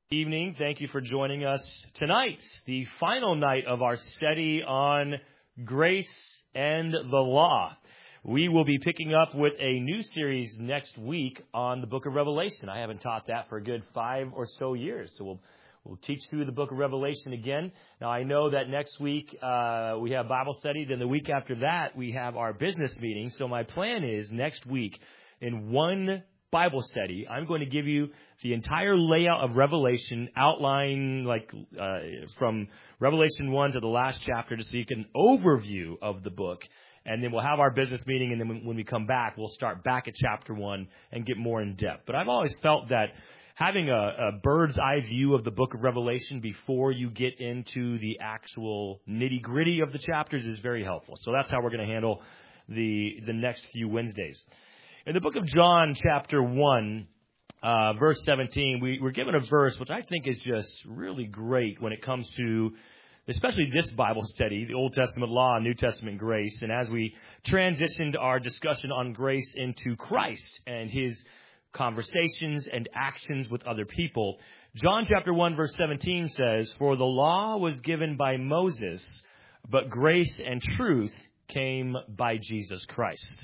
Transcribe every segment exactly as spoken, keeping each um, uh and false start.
Evening. Thank you for joining us tonight, the final night of our study on grace and the law. We will be picking up with a new series next week on the book of Revelation. I haven't taught that for a good five or so years, so we'll we'll teach through the book of Revelation again. Now, I know that next week uh, we have Bible study. Then the week after that, we have our business meeting. So my plan is next week in one Bible study, I'm going to give you the entire layout of Revelation, outline like uh, from Revelation one to the last chapter, just so you get an overview of the book. And then we'll have our business meeting, and then when, when we come back, we'll start back at chapter one and get more in depth. But I've always felt that having a, a bird's eye view of the book of Revelation before you get into the actual nitty-gritty of the chapters is very helpful. So that's how we're going to handle the the next few Wednesdays. In the book of John, chapter one, uh, verse seventeen, we, we're given a verse which I think is just really great when it comes to, especially this Bible study, the Old Testament law and New Testament grace. And as we transitioned our discussion on grace into Christ and his conversations and actions with other people, John chapter one, verse seventeen says, "For the law was given by Moses, but grace and truth came by Jesus Christ."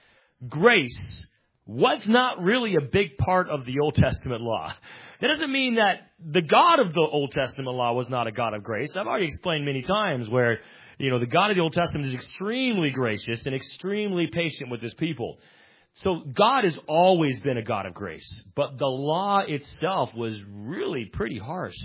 Grace was not really a big part of the Old Testament law. That doesn't mean that the God of the Old Testament law was not a God of grace. I've already explained many times where, you know, the God of the Old Testament is extremely gracious and extremely patient with his people. So God has always been a God of grace. But the law itself was really pretty harsh.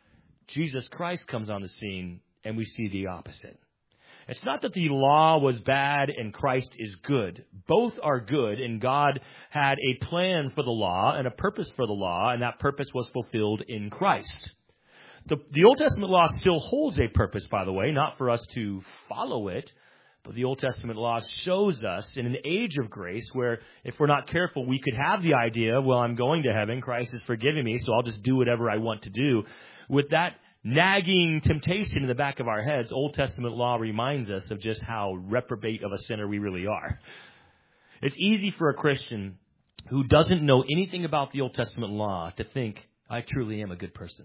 Jesus Christ comes on the scene and we see the opposite. It's not that the law was bad and Christ is good. Both are good, and God had a plan for the law and a purpose for the law, and that purpose was fulfilled in Christ. The, the Old Testament law still holds a purpose, by the way, not for us to follow it, but the Old Testament law shows us in an age of grace where if we're not careful, we could have the idea, well, I'm going to heaven, Christ is forgiving me, so I'll just do whatever I want to do. With that nagging temptation in the back of our heads, Old Testament law reminds us of just how reprobate of a sinner we really are. It's easy for a Christian who doesn't know anything about the Old Testament law to think, I truly am a good person.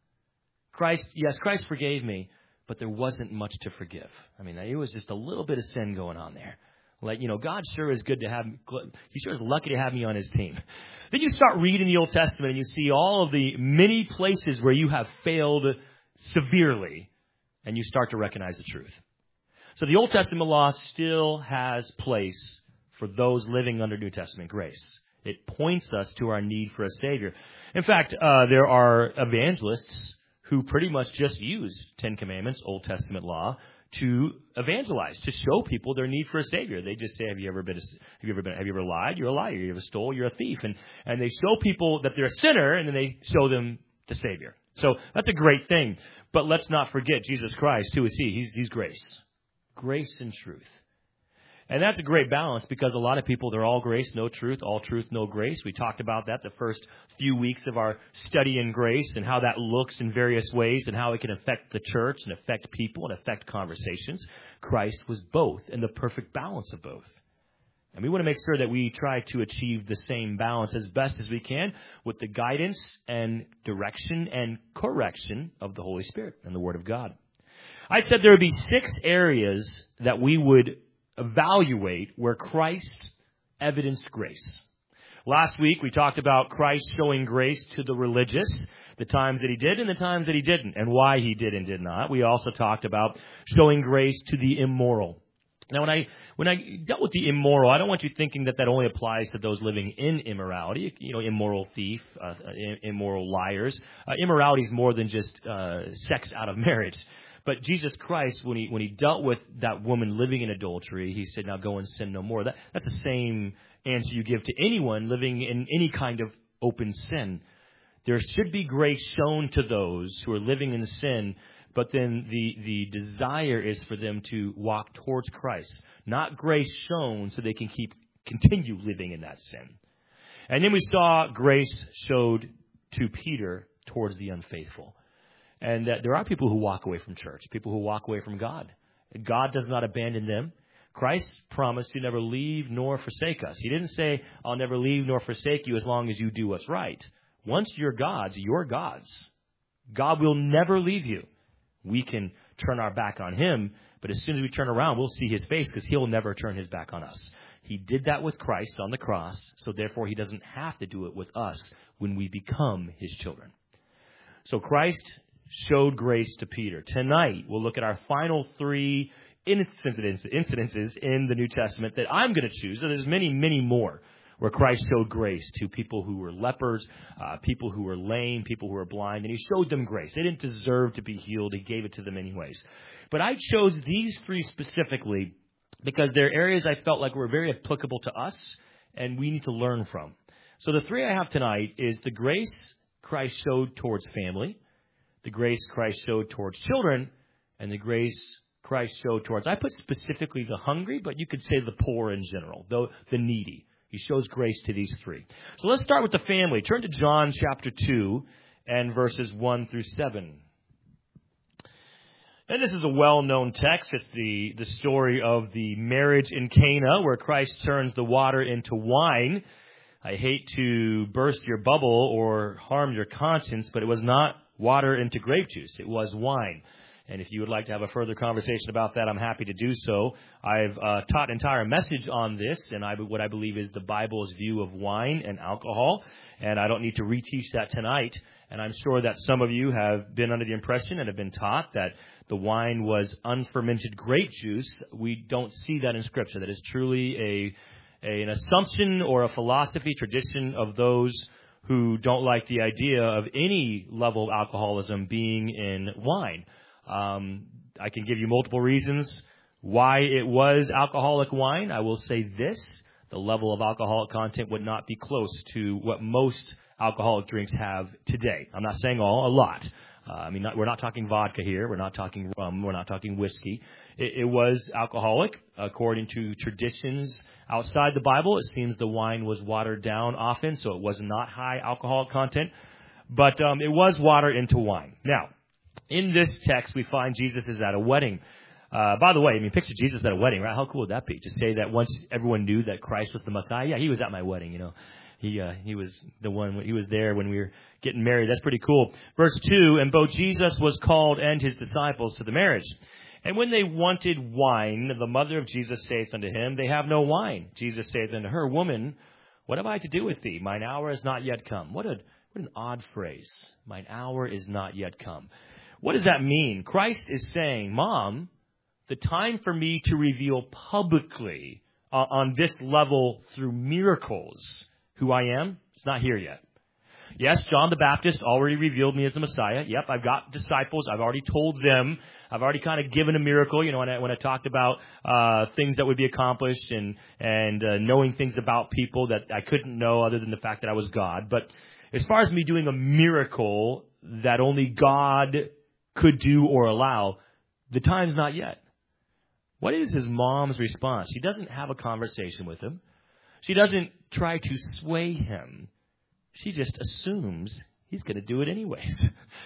Christ, yes, Christ forgave me, but there wasn't much to forgive. I mean, it was just a little bit of sin going on there. Like, you know, God sure is good to have, he sure is lucky to have me on his team. Then you start reading the Old Testament and you see all of the many places where you have failed severely, and you start to recognize the truth. So the Old Testament law still has place for those living under New Testament grace. It points us to our need for a Savior. In fact, uh, there are evangelists who pretty much just use Ten Commandments, Old Testament law, to evangelize, to show people their need for a Savior. They just say, have you ever been, a, have you ever been, have you ever lied? You're a liar. You ever stole? You're a thief. And, and they show people that they're a sinner, and then they show them the Savior. So that's a great thing. But let's not forget Jesus Christ. Who is he? He's, he's grace. Grace and truth. And that's a great balance because a lot of people, they're all grace, no truth, all truth, no grace. We talked about that the first few weeks of our study in grace and how that looks in various ways and how it can affect the church and affect people and affect conversations. Christ was both and the perfect balance of both. And we want to make sure that we try to achieve the same balance as best as we can with the guidance and direction and correction of the Holy Spirit and the Word of God. I said there would be six areas that we would evaluate where Christ evidenced grace. Last week, we talked about Christ showing grace to the religious, the times that he did and the times that he didn't, and why he did and did not. We also talked about showing grace to the immoral. Now, when I when I dealt with the immoral, I don't want you thinking that that only applies to those living in immorality, you know, immoral thief, uh, immoral liars. Uh, immorality is more than just uh, sex out of marriage. But Jesus Christ, when he when he dealt with that woman living in adultery, he said, now go and sin no more. That, that's the same answer you give to anyone living in any kind of open sin. There should be grace shown to those who are living in sin, but then the, the desire is for them to walk towards Christ. Not grace shown so they can keep continue living in that sin. And then we saw grace showed to Peter towards the unfaithful. And that there are people who walk away from church, people who walk away from God. God does not abandon them. Christ promised to never leave nor forsake us. He didn't say, I'll never leave nor forsake you as long as you do what's right. once you're God's, you're God's. God will never leave you. We can turn our back on him, but as soon as we turn around, we'll see his face because he'll never turn his back on us. He did that with Christ on the cross, so therefore he doesn't have to do it with us when we become his children. So Christ showed grace to Peter. Tonight, we'll look at our final three incidences, incidences in the New Testament that I'm going to choose. So there's many, many more where Christ showed grace to people who were lepers, uh, people who were lame, people who were blind, and he showed them grace. They didn't deserve to be healed. He gave it to them anyways. But I chose these three specifically because they're areas I felt like were very applicable to us and we need to learn from. So the three I have tonight is the grace Christ showed towards family, the grace Christ showed towards children, and the grace Christ showed towards, I put specifically the hungry, but you could say the poor in general, though the needy. He shows grace to these three. So let's start with the family. Turn to John chapter two and verses one through seven. And this is a well-known text. It's the, the story of the marriage in Cana where Christ turns the water into wine. I hate to burst your bubble or harm your conscience, but it was not water into grape juice. It was wine. And if you would like to have a further conversation about that, I'm happy to do so. I've uh, taught an entire message on this, and I, what I believe is the Bible's view of wine and alcohol. And I don't need to reteach that tonight. And I'm sure that some of you have been under the impression and have been taught that the wine was unfermented grape juice. We don't see that in Scripture. That is truly a, a an assumption or a philosophy, tradition of those who don't like the idea of any level of alcoholism being in wine. Um, I can give you multiple reasons why it was alcoholic wine. I will say this. The level of alcoholic content would not be close to what most alcoholic drinks have today. I'm not saying all, a lot. Uh, I mean, not, we're not talking vodka here. We're not talking rum. We're not talking whiskey. It, it was alcoholic. According to traditions outside the Bible, it seems the wine was watered down often, so it was not high alcoholic content. But um, it was watered into wine. Now, in this text, we find Jesus is at a wedding. Uh, by the way, I mean, picture Jesus at a wedding, right? How cool would that be? To say that once everyone knew that Christ was the Messiah, yeah, he was at my wedding, you know. He uh, he was the one, he was there when we were getting married. That's pretty cool. Verse two, and both Jesus was called and his disciples to the marriage. And when they wanted wine, the mother of Jesus saith unto him, they have no wine. Jesus saith unto her, woman, what have I to do with thee? Mine hour is not yet come. What a what an odd phrase. Mine hour is not yet come. What does that mean? Christ is saying, Mom, the time for me to reveal publicly uh, on this level through miracles who I am, it's not here yet. Yes, John the Baptist already revealed me as the Messiah. Yep, I've got disciples. I've already told them. I've already kind of given a miracle, you know, when I, when I talked about uh, things that would be accomplished and, and uh, knowing things about people that I couldn't know other than the fact that I was God. But as far as me doing a miracle that only God could do or allow, the time's not yet. What is his mom's response? She doesn't have a conversation with him. She doesn't try to sway him. She just assumes he's going to do it anyways.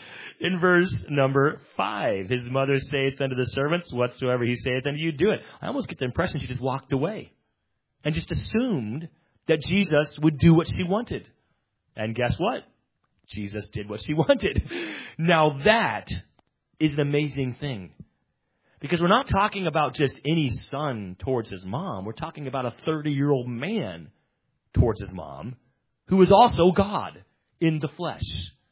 In verse number five, his mother saith unto the servants, whatsoever he saith unto you, do it. I almost get the impression she just walked away and just assumed that Jesus would do what she wanted. And guess what? Jesus did what she wanted. Now that is an amazing thing. Because we're not talking about just any son towards his mom. We're talking about a thirty-year-old man towards his mom who is also God in the flesh.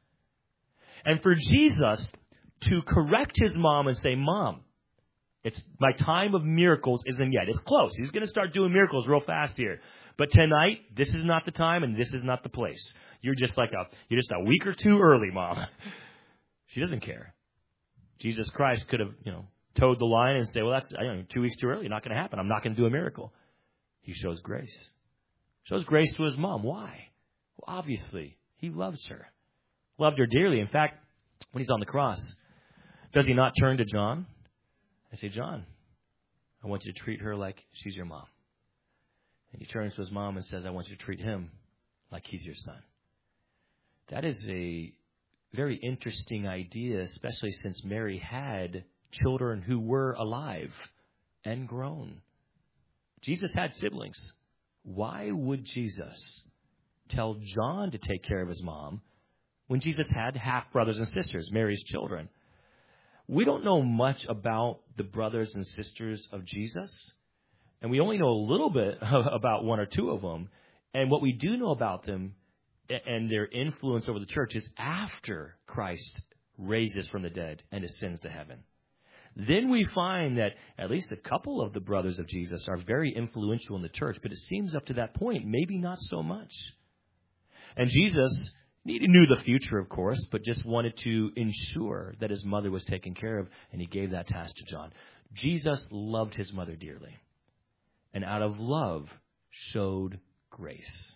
And for Jesus to correct his mom and say, Mom, it's my time of miracles isn't yet. It's close. He's going to start doing miracles real fast here. But tonight, this is not the time and this is not the place. You're just like a, you're just a week or two early, Mom. She doesn't care. Jesus Christ could have, you know, towed the line and say, well, that's I don't know, two weeks too early. Not going to happen. I'm not going to do a miracle. He shows grace. Shows grace to his mom. Why? Well, obviously, he loves her. Loved her dearly. In fact, when he's on the cross, does he not turn to John and say, John, I want you to treat her like she's your mom. And he turns to his mom and says, I want you to treat him like he's your son. That is a very interesting idea, especially since Mary had children who were alive and grown. Jesus had siblings. Why would Jesus tell John to take care of his mom, when Jesus had half brothers and sisters, Mary's children. We don't know much about the brothers and sisters of Jesus, and we only know a little bit about one or two of them. And what we do know about them and their influence over the church is after Christ raises from the dead and ascends to heaven. Then we find that at least a couple of the brothers of Jesus are very influential in the church, but it seems up to that point, maybe not so much. And Jesus, he knew the future, of course, but just wanted to ensure that his mother was taken care of, and he gave that task to John. Jesus loved his mother dearly, and out of love showed grace.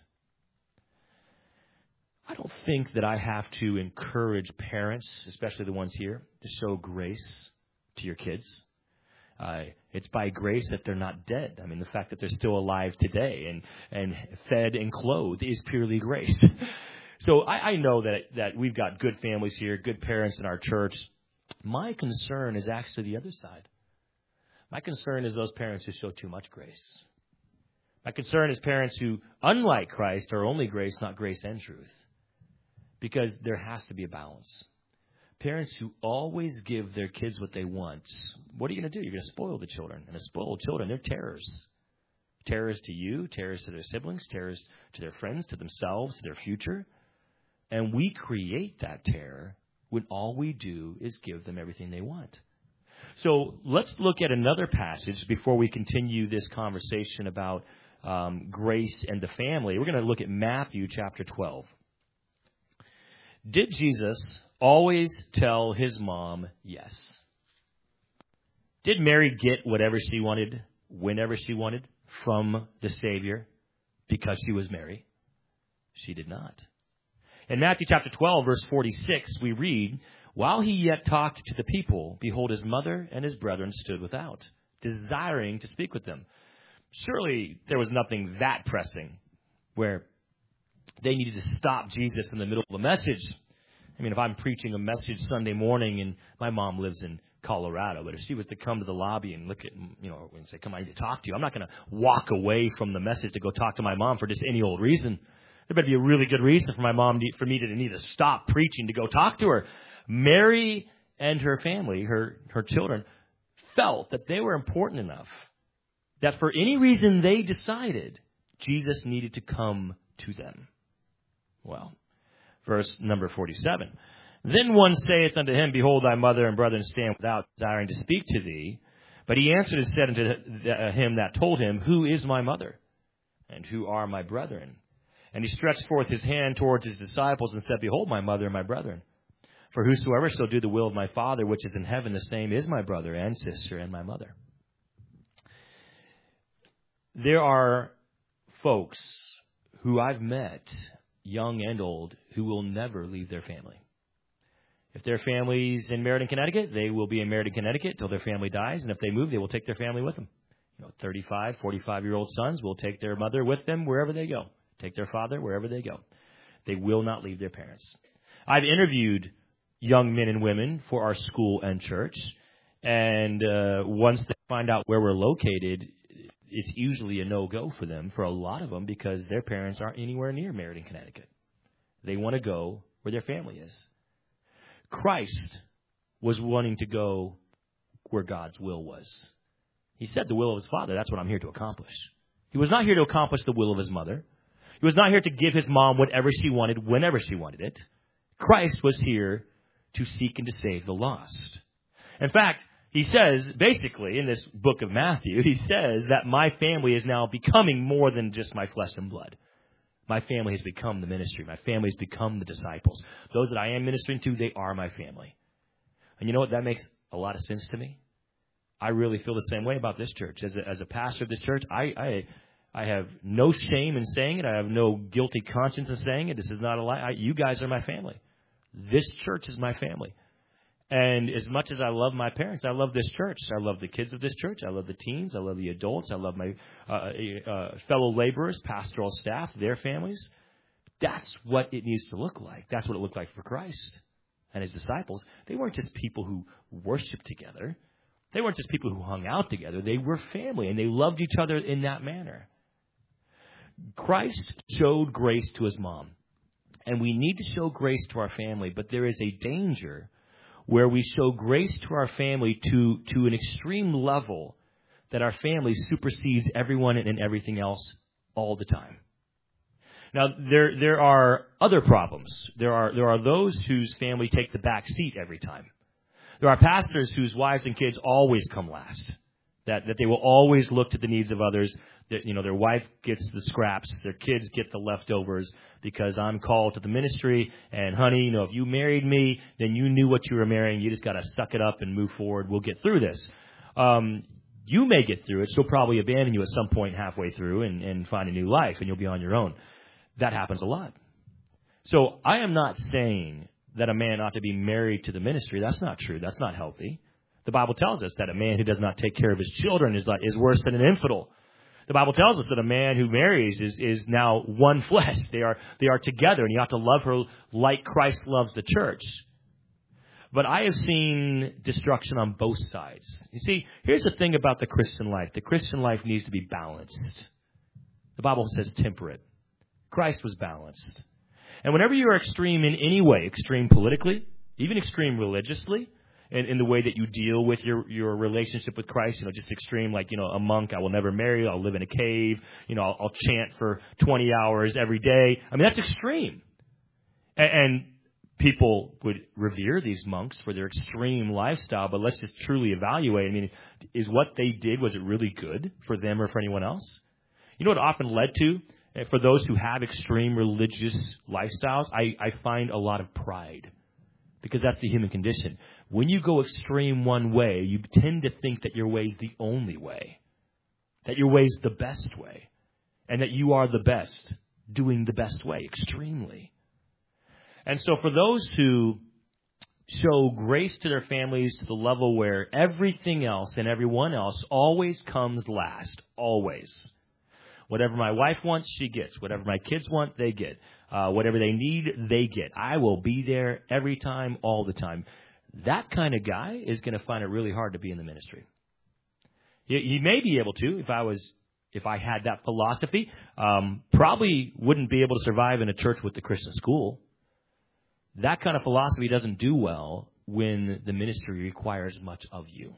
I don't think that I have to encourage parents, especially the ones here, to show grace to your kids. Uh, it's by grace that they're not dead. I mean, the fact that they're still alive today and, and fed and clothed is purely grace. So I, I know that, that we've got good families here, good parents in our church. My concern is actually the other side. My concern is those parents who show too much grace. My concern is parents who, unlike Christ, are only grace, not grace and truth. Because there has to be a balance. Parents who always give their kids what they want, what are you going to do? You're going to spoil the children. And the spoiled children, they're terrors. Terrors to you, terrors to their siblings, terrors to their friends, to themselves, to their future. And we create that terror when all we do is give them everything they want. So let's look at another passage before we continue this conversation about um, grace and the family. We're going to look at Matthew chapter twelve. Did Jesus always tell his mom yes? Did Mary get whatever she wanted, whenever she wanted, from the Savior because she was Mary? She did not. In Matthew chapter twelve, verse forty-six, we read, "While he yet talked to the people, behold, his mother and his brethren stood without, desiring to speak with them." Surely there was nothing that pressing where they needed to stop Jesus in the middle of a message. I mean, if I'm preaching a message Sunday morning and my mom lives in Colorado, but if she was to come to the lobby and look at, you know, and say, "Come, I need to talk to you," I'm not going to walk away from the message to go talk to my mom for just any old reason. There better be a really good reason for my mom, to, for me to need to stop preaching to go talk to her. Mary and her family, her, her children, felt that they were important enough that for any reason they decided Jesus needed to come to them. Well, verse number forty-seven. "Then one saith unto him, Behold, thy mother and brethren stand without, desiring to speak to thee. But he answered and said unto him that told him, Who is my mother? And who are my brethren? And he stretched forth his hand towards his disciples and said, Behold, my mother and my brethren. For whosoever shall do the will of my Father which is in heaven, the same is my brother and sister and my mother." There are folks who I've met, young and old, who will never leave their family. If their family's in Meriden, Connecticut, they will be in Meriden, Connecticut till their family dies. And if they move, they will take their family with them. You know, thirty-five, forty-five-year-old sons will take their mother with them wherever they go. Take their father wherever they go. They will not leave their parents. I've interviewed young men and women for our school and church. And uh, once they find out where we're located, it's usually a no-go for them, for a lot of them, because their parents aren't anywhere near Meriden, Connecticut. They want to go where their family is. Christ was wanting to go where God's will was. He said the will of his Father, that's what I'm here to accomplish. He was not here to accomplish the will of his mother. He was not here to give his mom whatever she wanted, whenever she wanted it. Christ was here to seek and to save the lost. In fact, he says, basically, in this book of Matthew, he says that my family is now becoming more than just my flesh and blood. My family has become the ministry. My family has become the disciples. Those that I am ministering to, they are my family. And you know what? That makes a lot of sense to me. I really feel the same way about this church. As a, as a pastor of this church, I, I I have no shame in saying it. I have no guilty conscience in saying it. This is not a lie. I, you guys are my family. This church is my family. And as much as I love my parents, I love this church. I love the kids of this church. I love the teens. I love the adults. I love my uh, uh, fellow laborers, pastoral staff, their families. That's what it needs to look like. That's what it looked like for Christ and his disciples. They weren't just people who worshiped together. They weren't just people who hung out together. They were family, and they loved each other in that manner. Christ showed grace to his mom. And we need to show grace to our family, but there is a danger where we show grace to our family to, to an extreme level that our family supersedes everyone and everything else all the time. Now, there there are other problems. There are there are those whose family take the back seat every time. There are pastors whose wives and kids always come last. That that they will always look to the needs of others. That, you know, their wife gets the scraps, their kids get the leftovers because I'm called to the ministry. And honey, you know, if you married me, then you knew what you were marrying. You just got to suck it up and move forward. We'll get through this. Um, you may get through it. She'll probably abandon you at some point halfway through and, and find a new life, and you'll be on your own. That happens a lot. So I am not saying that a man ought to be married to the ministry. That's not true. That's not healthy. The Bible tells us that a man who does not take care of his children is, like, is worse than an infidel. The Bible tells us that a man who marries is, is now one flesh. They are, they are together, and you have to love her like Christ loves the church. But I have seen destruction on both sides. You see, here's the thing about the Christian life. The Christian life needs to be balanced. The Bible says temperate. Christ was balanced. And whenever you are extreme in any way, extreme politically, even extreme religiously, in, in the way that you deal with your, your relationship with Christ, you know, just extreme, like, you know, a monk, I will never marry, I'll live in a cave, you know, I'll, I'll chant for twenty hours every day. I mean, that's extreme. And, and people would revere these monks for their extreme lifestyle, but let's just truly evaluate. I mean, is what they did, was it really good for them or for anyone else? You know what it often led to? For those who have extreme religious lifestyles, I, I find a lot of pride, because that's the human condition. When you go extreme one way, you tend to think that your way is the only way, that your way is the best way, and that you are the best, doing the best way, extremely. And so for those who show grace to their families to the level where everything else and everyone else always comes last, always. Whatever my wife wants, she gets. Whatever my kids want, they get. Uh, whatever they need, they get. I will be there every time, all the time. That kind of guy is going to find it really hard to be in the ministry. He, he may be able to, if I was, if I had that philosophy. Um, probably wouldn't be able to survive in a church with the Christian school. That kind of philosophy doesn't do well when the ministry requires much of you.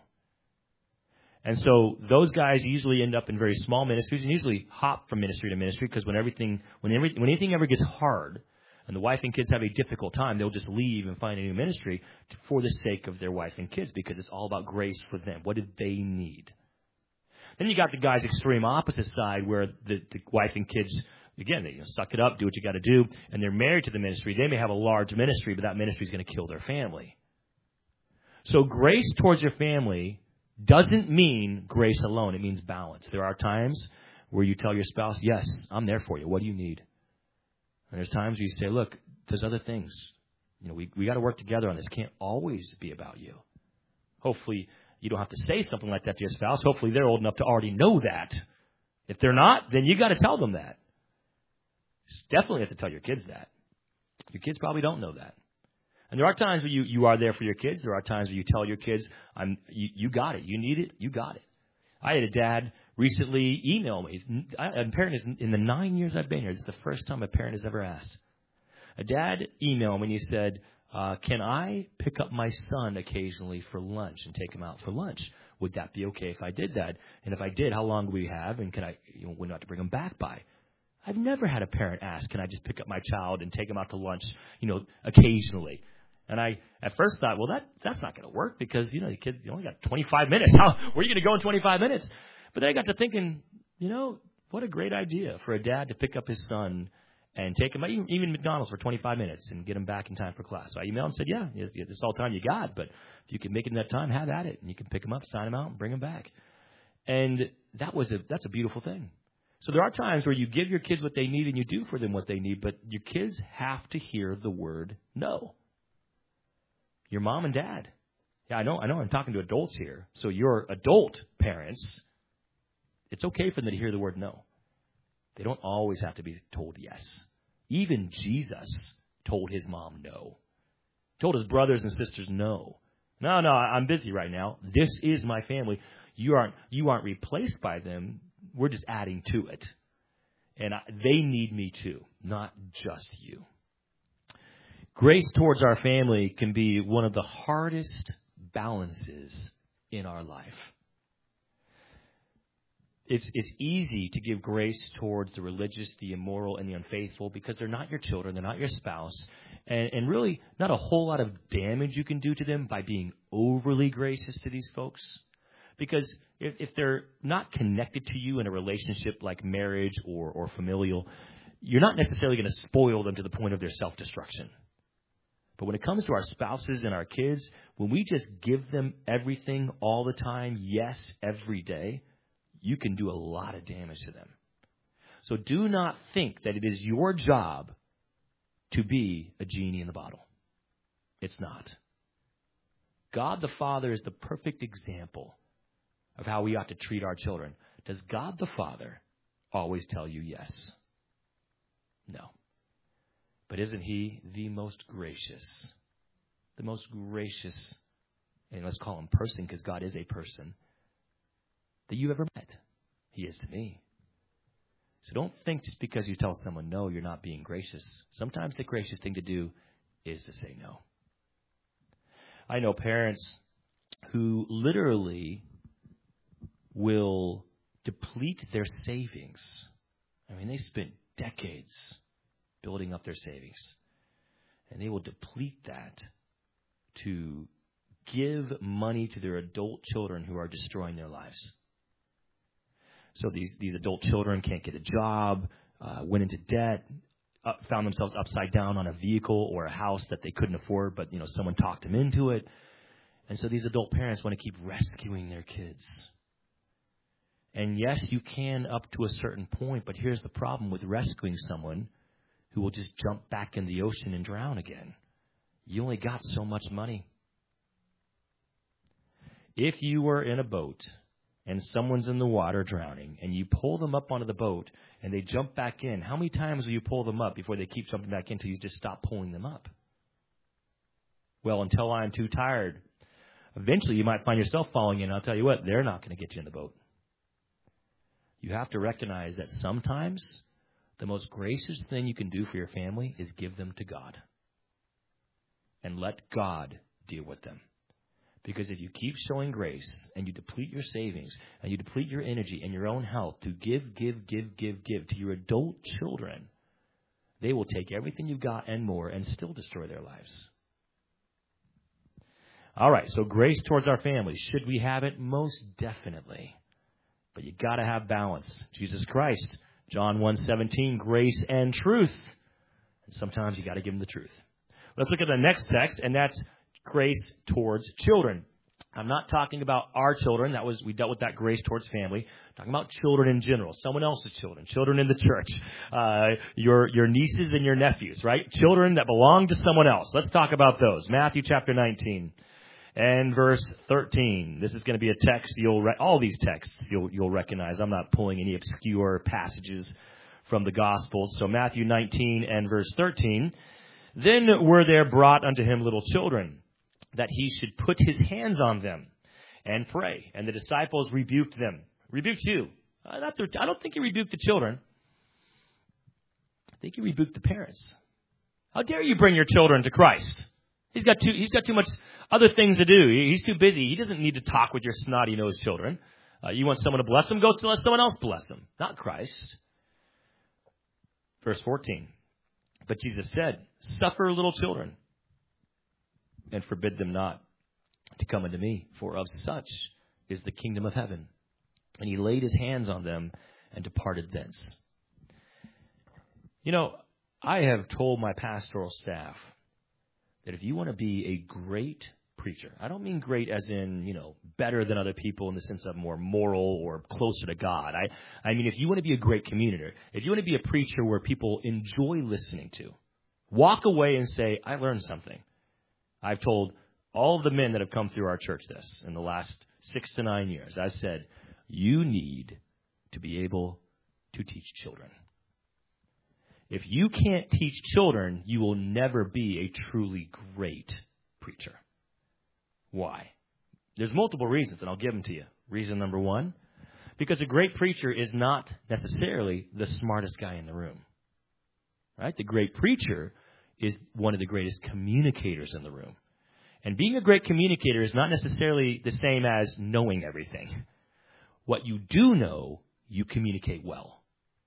And so those guys usually end up in very small ministries and usually hop from ministry to ministry, because when everything, when every, when anything ever gets hard and the wife and kids have a difficult time, they'll just leave and find a new ministry for the sake of their wife and kids, because it's all about grace for them. What did they need? Then you got the guy's extreme opposite side, where the, the wife and kids, again, they, you know, suck it up, do what you got to do, and they're married to the ministry. They may have a large ministry, but that ministry is going to kill their family. So grace towards your family doesn't mean grace alone. It means balance. There are times where you tell your spouse, yes, I'm there for you. What do you need? And there's times where you say, look, there's other things. You know, we, we got to work together on this. It can't always be about you. Hopefully you don't have to say something like that to your spouse. Hopefully they're old enough to already know that. If they're not, then you got to tell them that. You definitely have to tell your kids that. Your kids probably don't know that. And there are times where you, you are there for your kids. There are times where you tell your kids, I'm, you, you got it. You need it. You got it. I had a dad recently email me. A parent is, in the nine years I've been here, this is the first time a parent has ever asked. A dad emailed me and he said, uh, can I pick up my son occasionally for lunch and take him out for lunch? Would that be okay if I did that? And if I did, how long do we have? And can I, you know, when do I have to bring him back by? I've never had a parent ask, can I just pick up my child and take him out to lunch, you know, occasionally? And I, at first thought, well, that that's not going to work, because, you know, the kid, you only got twenty-five minutes. How, where are you going to go in twenty-five minutes? But then I got to thinking, you know, what a great idea for a dad to pick up his son and take him, even, even McDonald's for twenty-five minutes and get him back in time for class. So I emailed and said, yeah, this is all the time you got, but if you can make it in that time, have at it. And you can pick him up, sign him out, and bring him back. And that was a, that's a beautiful thing. So there are times where you give your kids what they need and you do for them what they need, but your kids have to hear the word no. Your mom and dad. Yeah, I know, I know I'm talking to adults here. So your adult parents, it's okay for them to hear the word no. They don't always have to be told yes. Even Jesus told his mom no. Told his brothers and sisters no. No, no, I'm busy right now. This is my family. You aren't, you aren't replaced by them. We're just adding to it. And I, they need me too, not just you. Grace towards our family can be one of the hardest balances in our life. It's it's easy to give grace towards the religious, the immoral, and the unfaithful because they're not your children, they're not your spouse, and, and really not a whole lot of damage you can do to them by being overly gracious to these folks. Because if, if they're not connected to you in a relationship like marriage or, or familial, you're not necessarily going to spoil them to the point of their self-destruction. But when it comes to our spouses and our kids, when we just give them everything all the time, yes, every day, you can do a lot of damage to them. So do not think that it is your job to be a genie in the bottle. It's not. God the Father is the perfect example of how we ought to treat our children. Does God the Father always tell you yes? No. But isn't He the most gracious, the most gracious, and let's call Him person because God is a person, that you ever met? He is to me. So don't think just because you tell someone no, you're not being gracious. Sometimes the gracious thing to do is to say no. I know parents who literally will deplete their savings. I mean, they spent decades building up their savings. And they will deplete that to give money to their adult children who are destroying their lives. So these, these adult children can't get a job, uh, went into debt, uh, found themselves upside down on a vehicle or a house that they couldn't afford, but, you know, someone talked them into it. And so these adult parents want to keep rescuing their kids. And yes, you can up to a certain point, but here's the problem with rescuing someone who will just jump back in the ocean and drown again. You only got so much money. If you were in a boat and someone's in the water drowning and you pull them up onto the boat and they jump back in, how many times will you pull them up before they keep jumping back in until you just stop pulling them up? Well, until I'm too tired. Eventually you might find yourself falling in. I'll tell you what, they're not going to get you in the boat. You have to recognize that sometimes the most gracious thing you can do for your family is give them to God. And let God deal with them. Because if you keep showing grace and you deplete your savings and you deplete your energy and your own health to give, give, give, give, give to your adult children, they will take everything you've got and more and still destroy their lives. All right, so grace towards our families. Should we have it? Most definitely. But you got to have balance. Jesus Christ, John one seventeen, grace and truth. And sometimes you got to give them the truth. Let's look at the next text, and that's grace towards children. I'm not talking about our children. That was we dealt with that grace towards family. I'm talking about children in general, someone else's children, children in the church, uh, your your nieces and your nephews, right? Children that belong to someone else. Let's talk about those. Matthew chapter nineteen. And verse thirteen. This is going to be a text you'll re- all these texts you'll you'll recognize. I'm not pulling any obscure passages from the Gospels. So Matthew nineteen and verse thirteen. Then were there brought unto him little children, that he should put his hands on them and pray. And the disciples rebuked them. Rebuked who? Uh, not their, I don't think he rebuked the children. I think he rebuked the parents. How dare you bring your children to Christ? He's got too, he's got too much other things to do. He's too busy. He doesn't need to talk with your snotty-nosed children. Uh, you want someone to bless them? Go let someone else bless them, not Christ. Verse fourteen. But Jesus said, suffer little children, and forbid them not to come unto me, for of such is the kingdom of heaven. And he laid his hands on them and departed thence. You know, I have told my pastoral staff that if you want to be a great preacher, I don't mean great as in, you know, better than other people in the sense of more moral or closer to God. I, I mean, if you want to be a great communicator, if you want to be a preacher where people enjoy listening to, walk away and say, I learned something. I've told all of the men that have come through our church this in the last six to nine years. I said, you need to be able to teach children. If you can't teach children, you will never be a truly great preacher. Why? There's multiple reasons, and I'll give them to you. Reason number one, because a great preacher is not necessarily the smartest guy in the room. Right? The great preacher is one of the greatest communicators in the room. And being a great communicator is not necessarily the same as knowing everything. What you do know, you communicate well.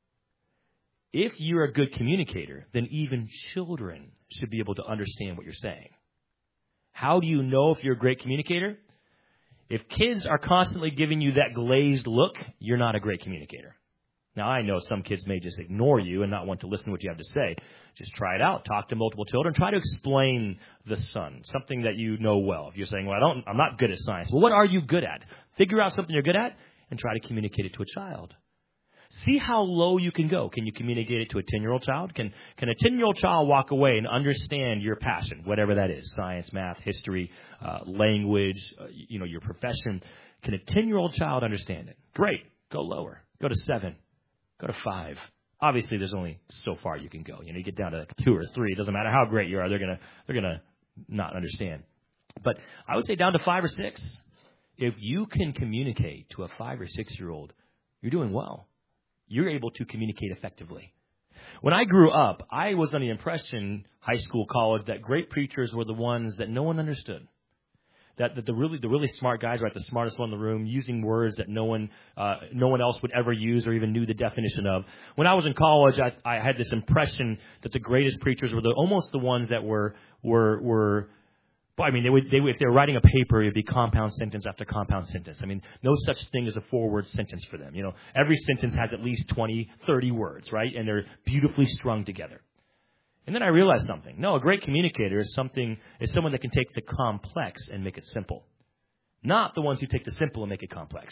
If you're a good communicator, then even children should be able to understand what you're saying. How do you know if you're a great communicator? If kids are constantly giving you that glazed look, you're not a great communicator. Now, I know some kids may just ignore you and not want to listen to what you have to say. Just try it out. Talk to multiple children. Try to explain the sun, something that you know well. If you're saying, well, I don't, I'm not good at science. Well, what are you good at? Figure out something you're good at and try to communicate it to a child. See how low you can go. Can you communicate it to a ten-year-old child? Can can a ten-year-old child walk away and understand your passion, whatever that is, science, math, history, uh, language, uh, you know, your profession? Can a ten-year-old child understand it? Great. Go lower. Go to seven. Go to five. Obviously, there's only so far you can go. You know, you get down to like two or three. It doesn't matter how great you are. They're gonna they're gonna not understand. But I would say down to five or six. If you can communicate to a five or six-year-old, you're doing well. You're able to communicate effectively. When I grew up, I was under the impression, high school, college, that great preachers were the ones that no one understood. That, that the really the really smart guys were like the smartest one in the room, using words that no one uh, no one else would ever use or even knew the definition of. When I was in college, I, I had this impression that the greatest preachers were the, almost the ones that were were were. I mean, they would, they would, if they were writing a paper, it would be compound sentence after compound sentence. I mean, no such thing as a four-word sentence for them. You know, every sentence has at least twenty, thirty words, right? And they're beautifully strung together. And then I realized something. No, a great communicator is something is someone that can take the complex and make it simple, not the ones who take the simple and make it complex.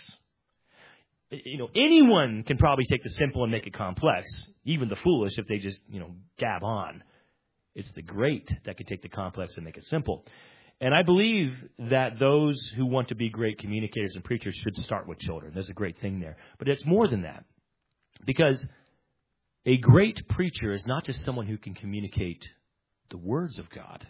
You know, anyone can probably take the simple and make it complex, even the foolish, if they just, you know, gab on. It's the great that can take the complex and make it simple. And I believe that those who want to be great communicators and preachers should start with children. There's a great thing there. But it's more than that. Because a great preacher is not just someone who can communicate the words of God.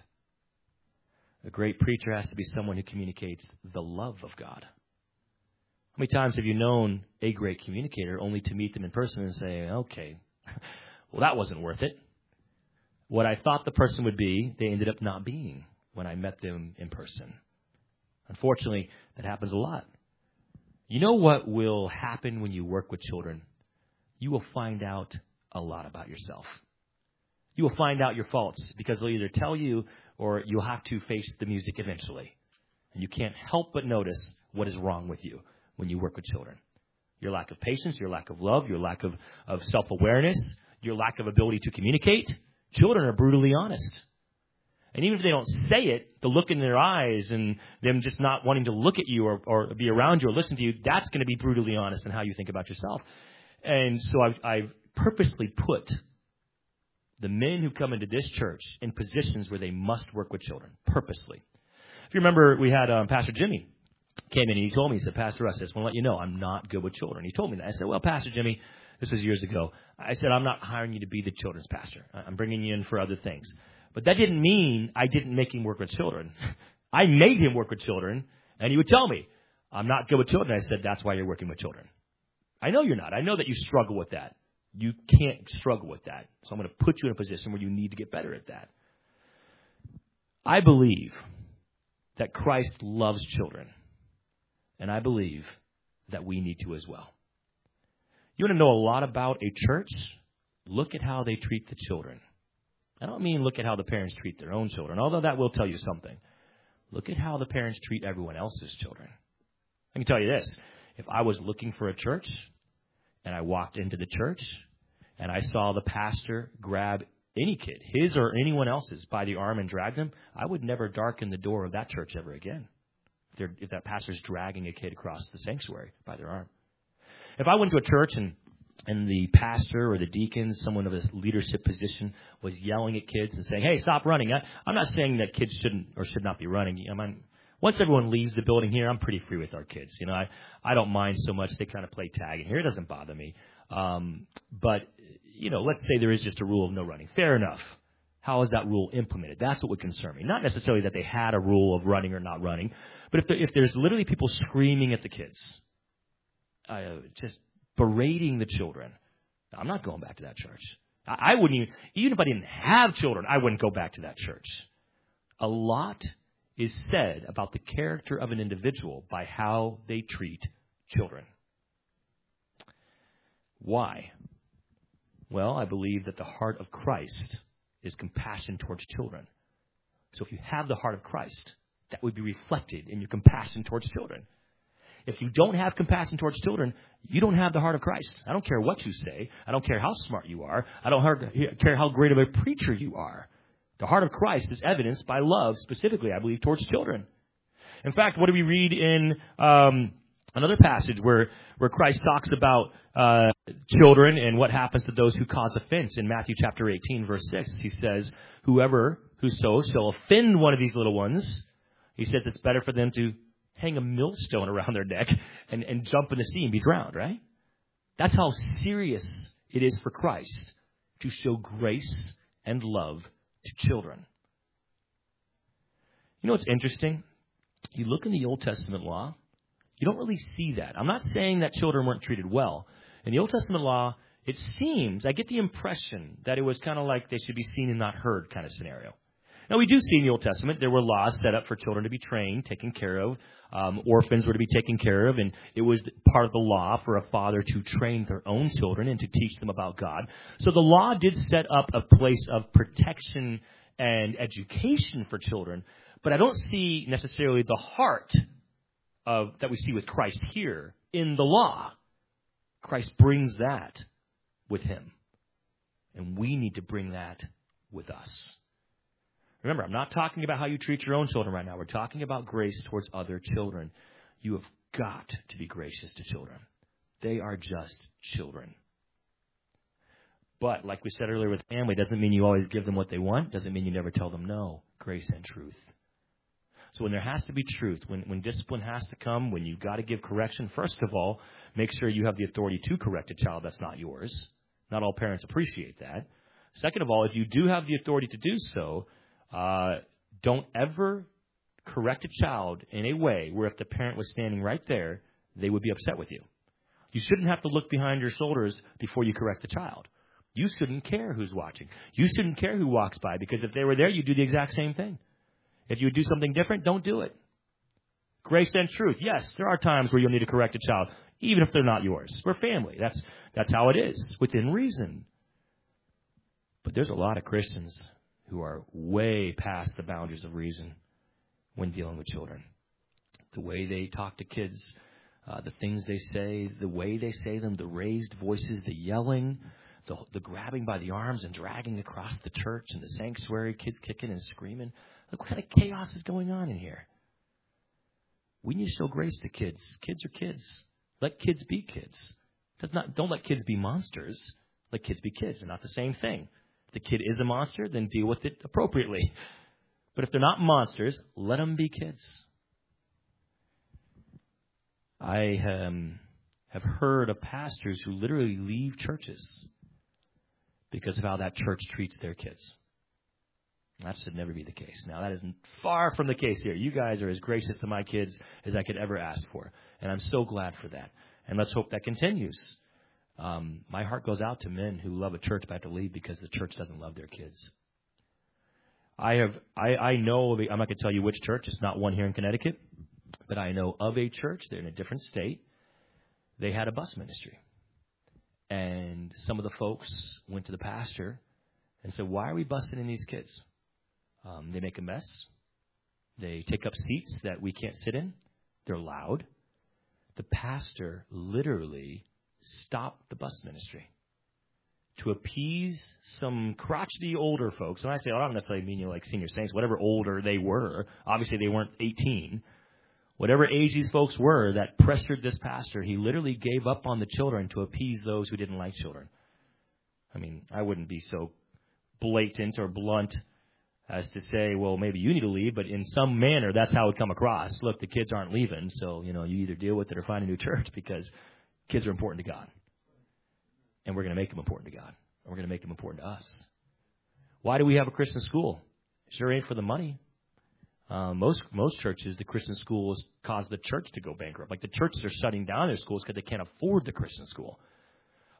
A great preacher has to be someone who communicates the love of God. How many times have you known a great communicator only to meet them in person and say, okay, well, that wasn't worth it. What I thought the person would be, they ended up not being when I met them in person. Unfortunately, that happens a lot. You know what will happen when you work with children? You will find out a lot about yourself. You will find out your faults because they'll either tell you or you'll have to face the music eventually. And you can't help but notice what is wrong with you when you work with children. Your lack of patience, your lack of love, your lack of, of self-awareness, your lack of ability to communicate. Children are brutally honest. And even if they don't say it, the look in their eyes and them just not wanting to look at you or, or be around you or listen to you, that's going to be brutally honest in how you think about yourself. And so I've, I've purposely put the men who come into this church in positions where they must work with children, purposely. If you remember, we had um, Pastor Jimmy came in and he told me, he said, Pastor Russ, I just want to let you know I'm not good with children. He told me that. I said, well, Pastor Jimmy, this was years ago. I said, I'm not hiring you to be the children's pastor. I'm bringing you in for other things. But that didn't mean I didn't make him work with children. I made him work with children, and he would tell me, I'm not good with children. I said, that's why you're working with children. I know you're not. I know that you struggle with that. You can't struggle with that. So I'm going to put you in a position where you need to get better at that. I believe that Christ loves children, and I believe that we need to as well. You want to know a lot about a church? Look at how they treat the children. I don't mean look at how the parents treat their own children, although that will tell you something. Look at how the parents treat everyone else's children. I can tell you this. If I was looking for a church and I walked into the church and I saw the pastor grab any kid, his or anyone else's, by the arm and drag them, I would never darken the door of that church ever again if, if that pastor's dragging a kid across the sanctuary by their arm. If I went to a church and and the pastor or the deacon, someone of a leadership position, was yelling at kids and saying, hey, stop running. I, I'm not saying that kids shouldn't or should not be running. I mean, once everyone leaves the building here, I'm pretty free with our kids. You know, I, I don't mind so much. They kind of play tag in here. It doesn't bother me. Um, but, you know, let's say there is just a rule of no running. Fair enough. How is that rule implemented? That's what would concern me. Not necessarily that they had a rule of running or not running, but if, there, if there's literally people screaming at the kids, uh, just berating the children, I'm not going back to that church. I, I wouldn't even, even if I didn't have children, I wouldn't go back to that church. A lot is said about the character of an individual by how they treat children. Why? Well, I believe that the heart of Christ is compassion towards children. So if you have the heart of Christ, that would be reflected in your compassion towards children. If you don't have compassion towards children, you don't have the heart of Christ. I don't care what you say. I don't care how smart you are. I don't care how great of a preacher you are. The heart of Christ is evidenced by love, specifically, I believe, towards children. In fact, what do we read in um, another passage where, where Christ talks about uh, children and what happens to those who cause offense? In Matthew chapter eighteen, verse six, he says, whoever who so shall offend one of these little ones, he says it's better for them to hang a millstone around their neck and, and jump in the sea and be drowned, right? That's how serious it is for Christ to show grace and love to children. You know what's interesting? You look in the Old Testament law, you don't really see that. I'm not saying that children weren't treated well. In the Old Testament law, it seems, I get the impression that it was kind of like they should be seen and not heard kind of scenario. Now, we do see in the Old Testament there were laws set up for children to be trained, taken care of. Um, orphans were to be taken care of, and it was part of the law for a father to train their own children and to teach them about God. So the law did set up a place of protection and education for children, but I don't see necessarily the heart of that we see with Christ here in the law. Christ brings that with him, and we need to bring that with us. Remember, I'm not talking about how you treat your own children right now. We're talking about grace towards other children. You have got to be gracious to children. They are just children. But like we said earlier with family, doesn't mean you always give them what they want. Doesn't mean you never tell them no. Grace and truth. So when there has to be truth, when, when discipline has to come, when you've got to give correction, first of all, make sure you have the authority to correct a child that's not yours. Not all parents appreciate that. Second of all, if you do have the authority to do so, Uh, don't ever correct a child in a way where if the parent was standing right there, they would be upset with you. You shouldn't have to look behind your shoulders before you correct the child. You shouldn't care who's watching. You shouldn't care who walks by, because if they were there, you'd do the exact same thing. If you would do something different, don't do it. Grace and truth. Yes, there are times where you'll need to correct a child, even if they're not yours. We're family. That's, that's how it is, within reason. But there's a lot of Christians who are way past the boundaries of reason when dealing with children. The way they talk to kids, uh, the things they say, the way they say them, the raised voices, the yelling, the, the grabbing by the arms and dragging across the church and the sanctuary, kids kicking and screaming. Look what kind of chaos is going on in here. We need to show grace to kids. Kids are kids. Let kids be kids. Does not, don't let kids be monsters. Let kids be kids. They're not the same thing. If the kid is a monster, then deal with it appropriately. But if they're not monsters, let them be kids. I um, have heard of pastors who literally leave churches because of how that church treats their kids. That should never be the case. Now, that is far from the case here. You guys are as gracious to my kids as I could ever ask for. And I'm so glad for that. And let's hope that continues. Um, my heart goes out to men who love a church but have to leave because the church doesn't love their kids. I have, I, I know, of a, I'm not going to tell you which church. It's not one here in Connecticut. But I know of a church. They're in a different state. They had a bus ministry. And some of the folks went to the pastor and said, why are we busing in these kids? Um, they make a mess. They take up seats that we can't sit in. They're loud. The pastor literally stopped the bus ministry to appease some crotchety older folks. And I say, I don't necessarily mean you like senior saints, whatever older they were. Obviously, they weren't eighteen. Whatever age these folks were that pressured this pastor, he literally gave up on the children to appease those who didn't like children. I mean, I wouldn't be so blatant or blunt as to say, well, maybe you need to leave, but in some manner, that's how it would come across. Look, the kids aren't leaving, so, you know, you either deal with it or find a new church because kids are important to God. And we're going to make them important to God. And we're going to make them important to us. Why do we have a Christian school? It sure ain't for the money. Uh, most most churches, the Christian schools cause the church to go bankrupt. Like the churches are shutting down their schools because they can't afford the Christian school.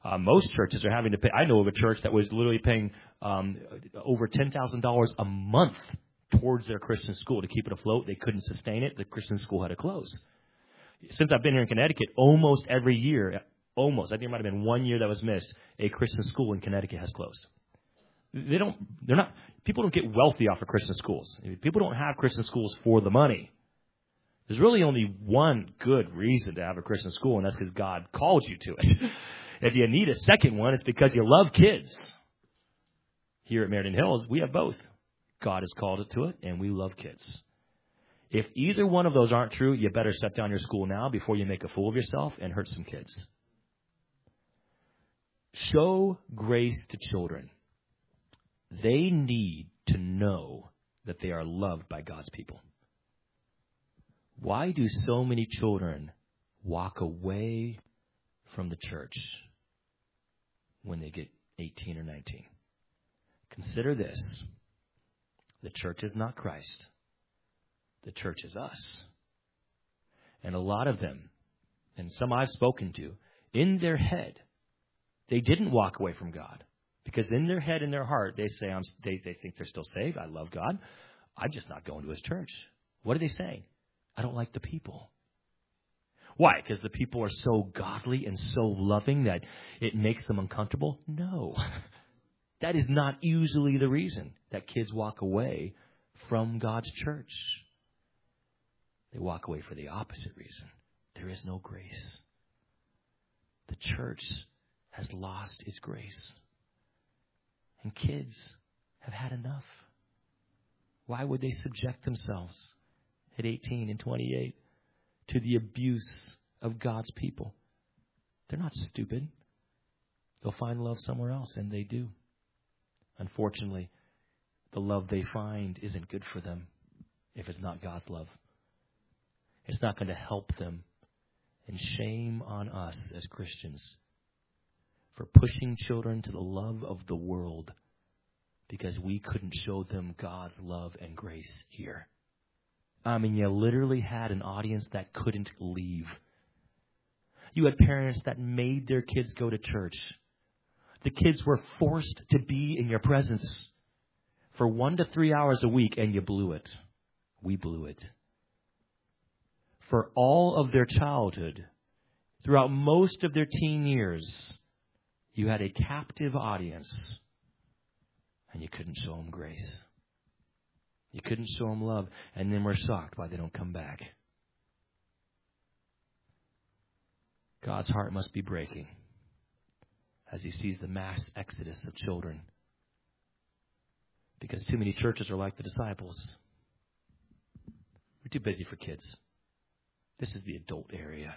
Uh, most churches are having to pay. I know of a church that was literally paying um, over ten thousand dollars a month towards their Christian school to keep it afloat. They couldn't sustain it. The Christian school had to close. Since I've been here in Connecticut, almost every year, almost, I think there might have been one year that was missed, a Christian school in Connecticut has closed. They don't, they're not, people don't get wealthy off of Christian schools. People don't have Christian schools for the money. There's really only one good reason to have a Christian school, and that's because God called you to it. If you need a second one, it's because you love kids. Here at Meriden Hills, we have both. God has called it to it, and we love kids. If either one of those aren't true, you better shut down your school now before you make a fool of yourself and hurt some kids. Show grace to children. They need to know that they are loved by God's people. Why do so many children walk away from the church when they get eighteen or nineteen? Consider this. The church is not Christ. The church is us. And a lot of them, and some I've spoken to, in their head, they didn't walk away from God. Because in their head, in their heart, they say, I'm, they, they think they're still saved. I love God. I'm just not going to his church. What are they saying? I don't like the people. Why? Because the people are so godly and so loving that it makes them uncomfortable? No. That is not usually the reason that kids walk away from God's church. They walk away for the opposite reason. There is no grace. The church has lost its grace. And kids have had enough. Why would they subject themselves at eighteen and twenty-eight to the abuse of God's people? They're not stupid. They'll find love somewhere else, and they do. Unfortunately, the love they find isn't good for them if it's not God's love. It's not going to help them. And shame on us as Christians for pushing children to the love of the world because we couldn't show them God's love and grace here. I mean, you literally had an audience that couldn't leave. You had parents that made their kids go to church. The kids were forced to be in your presence for one to three hours a week, and you blew it. We blew it. For all of their childhood, throughout most of their teen years, you had a captive audience, and you couldn't show them grace. You couldn't show them love, and then we're shocked why they don't come back. God's heart must be breaking as he sees the mass exodus of children, because too many churches are like the disciples. We're too busy for kids. This is the adult area.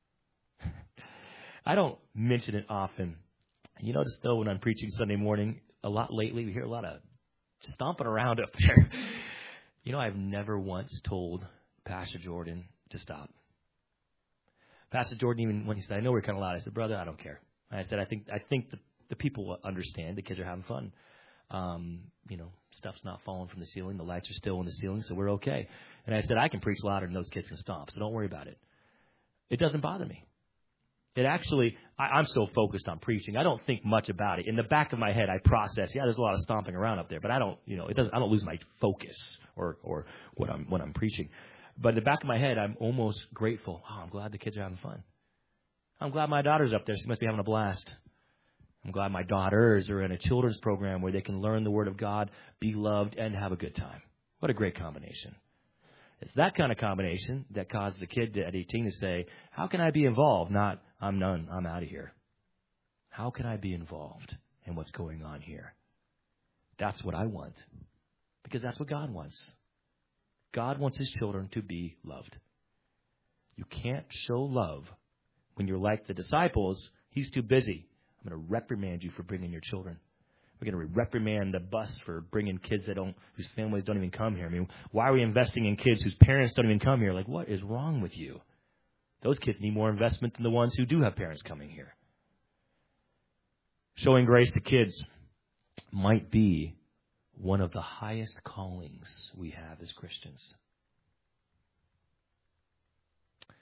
I don't mention it often. You notice, though, when I'm preaching Sunday morning, a lot lately, we hear a lot of stomping around up there. You know, I've never once told Pastor Jordan to stop. Pastor Jordan, even when he said, I know we're kind of loud, I said, brother, I don't care. I said, I think I think the, the people will understand. The kids are having fun. Um, you know, stuff's not falling from the ceiling. The lights are still in the ceiling, so we're okay. And I said, I can preach louder than those kids can stomp, so don't worry about it. It doesn't bother me. It actually, I, I'm so focused on preaching, I don't think much about it. In the back of my head, I process, yeah, there's a lot of stomping around up there, but I don't, you know, it doesn't. I don't lose my focus or or what I'm when I'm preaching. But in the back of my head, I'm almost grateful. Oh, I'm glad the kids are having fun. I'm glad my daughter's up there. She must be having a blast. I'm glad my daughters are in a children's program where they can learn the Word of God, be loved, and have a good time. What a great combination. It's that kind of combination that caused the kid at eighteen to say, how can I be involved? Not, I'm none, I'm out of here. How can I be involved in what's going on here? That's what I want, because that's what God wants. God wants his children to be loved. You can't show love when you're like the disciples. He's too busy. I'm going to reprimand you for bringing your children. We're going to reprimand the bus for bringing kids that don't, whose families don't even come here. I mean, why are we investing in kids whose parents don't even come here? Like, what is wrong with you? Those kids need more investment than the ones who do have parents coming here. Showing grace to kids might be one of the highest callings we have as Christians.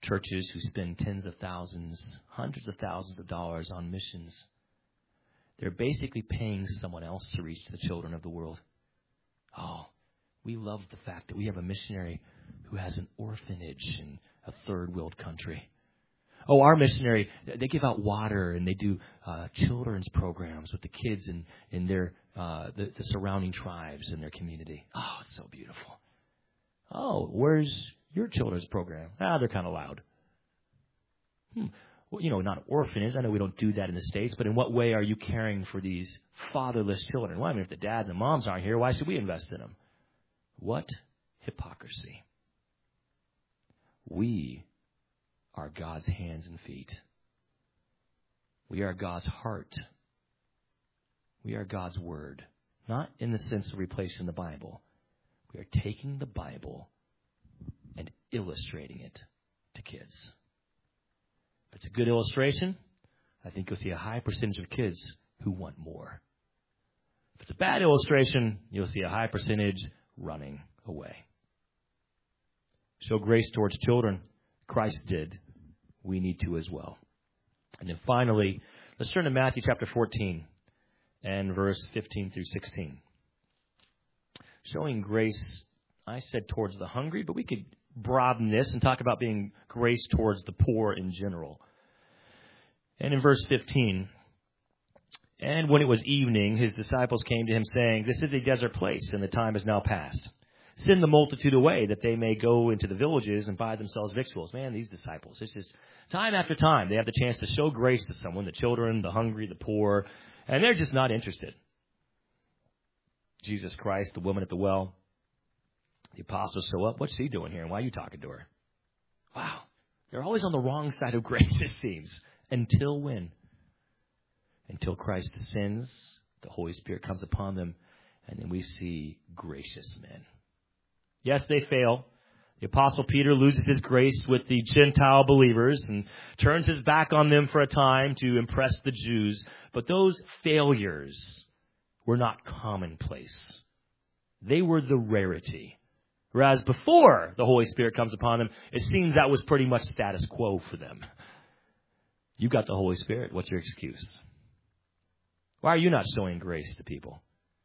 churches who spend tens of thousands, hundreds of thousands of dollars on missions. They're basically paying someone else to reach the children of the world. Oh, we love the fact that we have a missionary who has an orphanage in a third world country. Oh, our missionary, they give out water and they do uh, children's programs with the kids in, in their uh, the, the surrounding tribes in their community. Oh, it's so beautiful. Oh, where's your children's program? Ah, they're kind of loud. Hmm. Well, you know, not orphanages. I know we don't do that in the States, but in what way are you caring for these fatherless children? Well, I mean, if the dads and moms aren't here, why should we invest in them? What hypocrisy. We are God's hands and feet. We are God's heart. We are God's word. Not in the sense of replacing the Bible. We are taking the Bible and illustrating it to kids. If it's a good illustration, I think you'll see a high percentage of kids who want more. If it's a bad illustration, you'll see a high percentage running away. Show grace towards children. Christ did. We need to as well. And then finally, let's turn to Matthew chapter fourteen and verse fifteen through sixteen. Showing grace, I said towards the hungry, but we could broaden this and talk about being grace towards the poor in general. And in verse fifteen, and when it was evening, his disciples came to him saying, "This is a desert place, and the time is now past. Send the multitude away, that they may go into the villages and buy themselves victuals." Man, these disciples, it's just time after time, they have the chance to show grace to someone, the children, the hungry, the poor, and they're just not interested. Jesus Christ, the woman at the well, the apostles show up. What's she doing here, and why are you talking to her? Wow, they're always on the wrong side of grace, it seems. Until when? Until Christ descends, the Holy Spirit comes upon them, and then we see gracious men. Yes, they fail. The Apostle Peter loses his grace with the Gentile believers and turns his back on them for a time to impress the Jews. But those failures were not commonplace. They were the rarity. Whereas before the Holy Spirit comes upon them, it seems that was pretty much status quo for them. You got the Holy Spirit. What's your excuse? Why are you not showing grace to people?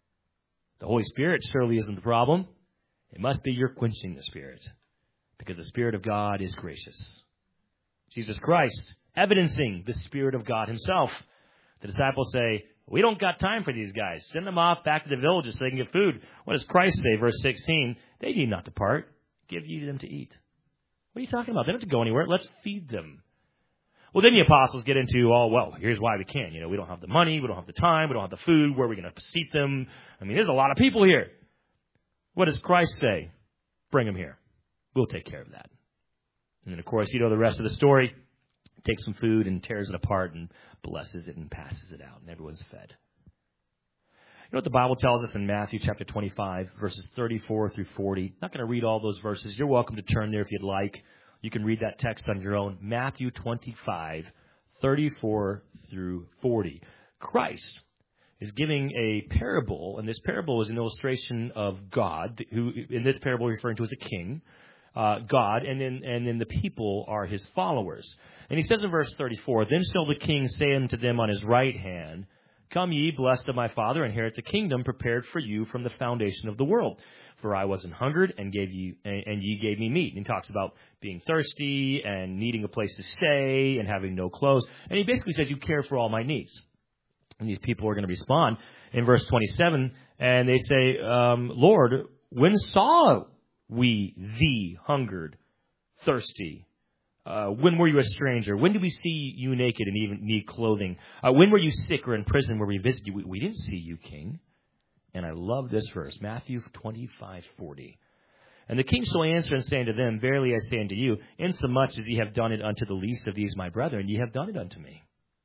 The Holy Spirit surely isn't the problem. It must be you're quenching the Spirit, because the Spirit of God is gracious. Jesus Christ, evidencing the Spirit of God himself. The disciples say, "We don't got time for these guys. Send them off back to the villages so they can get food." What does Christ say? Verse sixteen, "They need not depart. Give ye them to eat." What are you talking about? They don't have to go anywhere. Let's feed them. Well, then the apostles get into, oh, well, here's why we can't. You know, we don't have the money. We don't have the time. We don't have the food. Where are we going to seat them? I mean, there's a lot of people here. What does Christ say? Bring them here. We'll take care of that. And then, of course, you know the rest of the story. Takes some food and tears it apart and blesses it and passes it out, and everyone's fed. You know what the Bible tells us in Matthew chapter twenty-five, verses thirty-four through forty? Not going to read all those verses. You're welcome to turn there if you'd like. You can read that text on your own. Matthew twenty-five, thirty-four through forty. Christ is giving a parable, and this parable is an illustration of God, who in this parable referring to as a king, uh, God, and then and then the people are his followers. And he says in verse thirty-four, "Then shall the king say unto them on his right hand, Come ye, blessed of my Father, inherit the kingdom prepared for you from the foundation of the world. For I was an hungered, and gave you, and ye gave me meat." And he talks about being thirsty and needing a place to stay and having no clothes. And he basically says, you care for all my needs. And these people are going to respond in verse twenty-seven, and they say, um, "Lord, when saw we thee hungered, thirsty? Uh, when were you a stranger? When did we see you naked and even need clothing? Uh, when were you sick or in prison where we visited you? We, we didn't see you, king." And I love this verse, Matthew twenty-five forty. "And the king shall answer and say unto them, Verily I say unto you, insomuch as ye have done it unto the least of these my brethren, ye have done it unto me.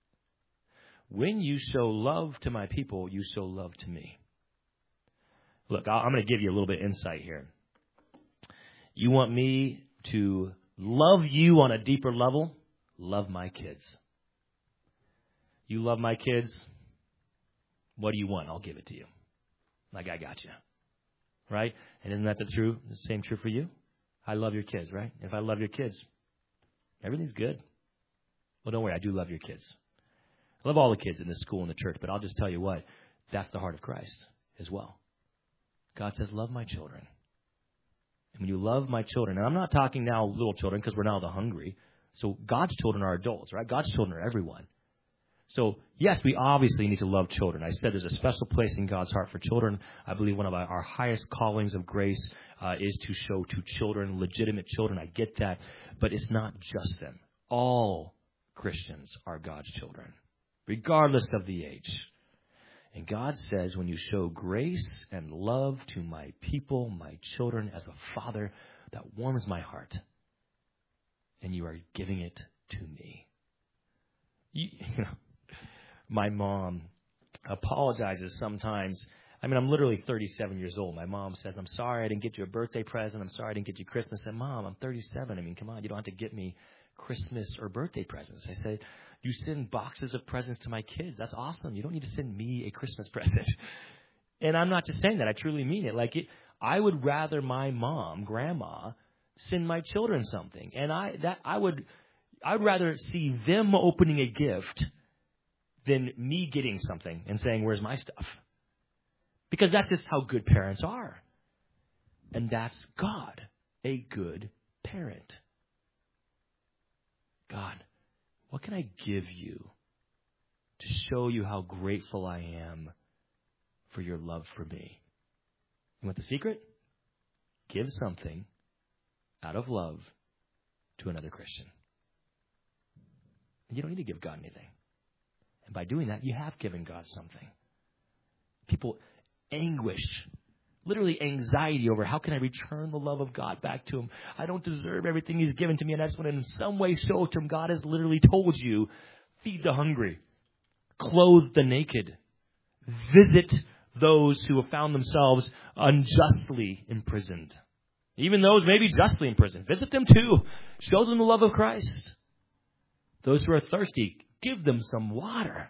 When you show love to my people, you show love to me." Look, I'm going to give you a little bit of insight here. You want me to love you on a deeper level? Love my kids. You love my kids? What do you want? I'll give it to you. Like I got you. Right? And isn't that the true, the same true for you? I love your kids, right? If I love your kids, Everything's good. Well, don't worry. I do love your kids. I love all the kids in this school and the church, but I'll just tell you what, that's the heart of Christ as well. God says, love my children. And when you love my children, and I'm not talking now little children because we're now the hungry. So God's children are adults, right? God's children are everyone. So, yes, we obviously need to love children. I said there's a special place in God's heart for children. I believe one of our, our highest callings of grace uh, is to show to children, legitimate children. I get that. But it's not just them. All Christians are God's children, regardless of the age. And God says, when you show grace and love to my people, my children, as a father, that warms my heart. And you are giving it to me. You, you know, my mom apologizes sometimes. I mean, I'm literally thirty-seven years old. My mom says, I'm sorry I didn't get you a birthday present. I'm sorry I didn't get you Christmas. I said, Mom, I'm thirty-seven. I mean, come on, you don't have to get me Christmas or birthday presents. I said, you send boxes of presents to my kids. That's awesome. You don't need to send me a Christmas present. And I'm not just saying that. I truly mean it. Like, it, I would rather my mom, grandma, send my children something. And I that I would I'd rather see them opening a gift than me getting something and saying, where's my stuff? Because that's just how good parents are. And that's God, a good parent. God, what can I give you to show you how grateful I am for your love for me? You want the secret? Give something out of love to another Christian. You don't need to give God anything. And by doing that, you have given God something. People anguish, literally anxiety over how can I return the love of God back to him. I don't deserve everything he's given to me, and I just want to in some way show to him God has literally told you, feed the hungry, clothe the naked, visit those who have found themselves unjustly imprisoned. Even those maybe justly imprisoned. Visit them too. Show them the love of Christ. Those who are thirsty, give them some water.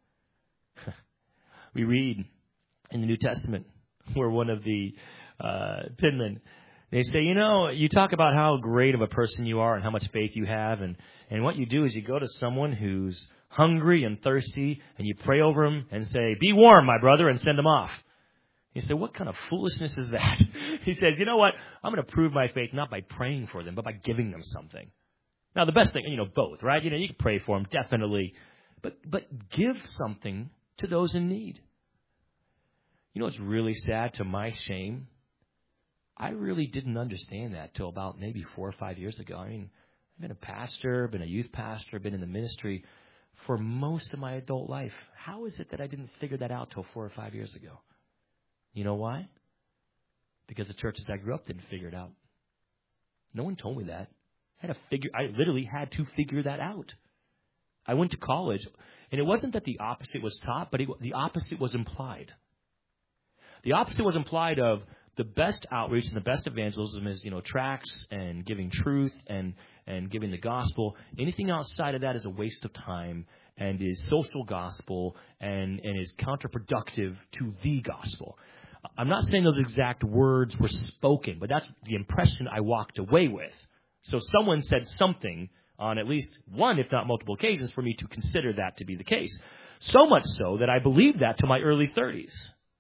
We read in the New Testament where one of the uh, penmen, they say, you know, you talk about how great of a person you are and how much faith you have. And, and what you do is you go to someone who's hungry and thirsty and you pray over him and say, be warm, my brother, and send him off. You say, what kind of foolishness is that? He says, you know what? I'm going to prove my faith not by praying for them, but by giving them something. Now, the best thing, you know, both, right? You know, you can pray for them, definitely. But but give something to those in need. You know what's really sad, to my shame? I really didn't understand that till about maybe four or five years ago. I mean, I've been a pastor, been a youth pastor, been in the ministry for most of my adult life. How is it that I didn't figure that out till four or five years ago? You know why? Because the churches I grew up didn't figure it out. No one told me that. I had to figure. I literally had to figure that out. I went to college, and it wasn't that the opposite was taught, but it, the opposite was implied. The opposite was implied of the best outreach and the best evangelism is, you know, tracts and giving truth and, and giving the gospel. Anything outside of that is a waste of time and is social gospel and, and is counterproductive to the gospel. I'm not saying those exact words were spoken, but that's the impression I walked away with. So someone said something on at least one, if not multiple occasions, for me to consider that to be the case. So much so that I believed that to my early thirties.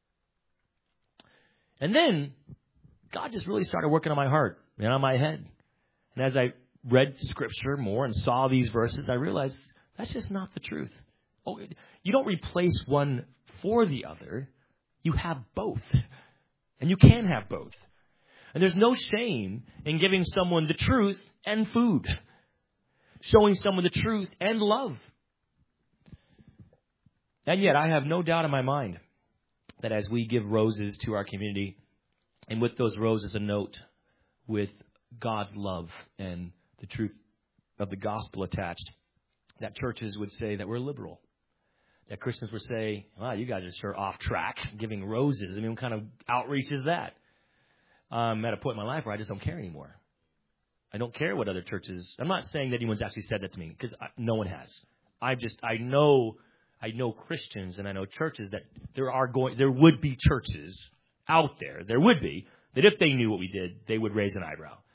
And then God just really started working on my heart and on my head. And as I read Scripture more and saw these verses, I realized that's just not the truth. Oh, you don't replace one for the other. You have both. And you can have both. And there's no shame in giving someone the truth and food. Showing someone the truth and love. And yet, I have no doubt in my mind that as we give roses to our community, and with those roses a note with God's love and the truth of the gospel attached, that churches would say that we're liberal. That Christians would say, wow, you guys are sure off track, giving roses. I mean, what kind of outreach is that? I'm at a point in my life where I just don't care anymore. I don't care what other churches. I'm not saying that anyone's actually said that to me, because no one has. I just, I know, I know Christians and I know churches that there are going, there would be churches out there, there would be, that if they knew what we did, they would raise an eyebrow.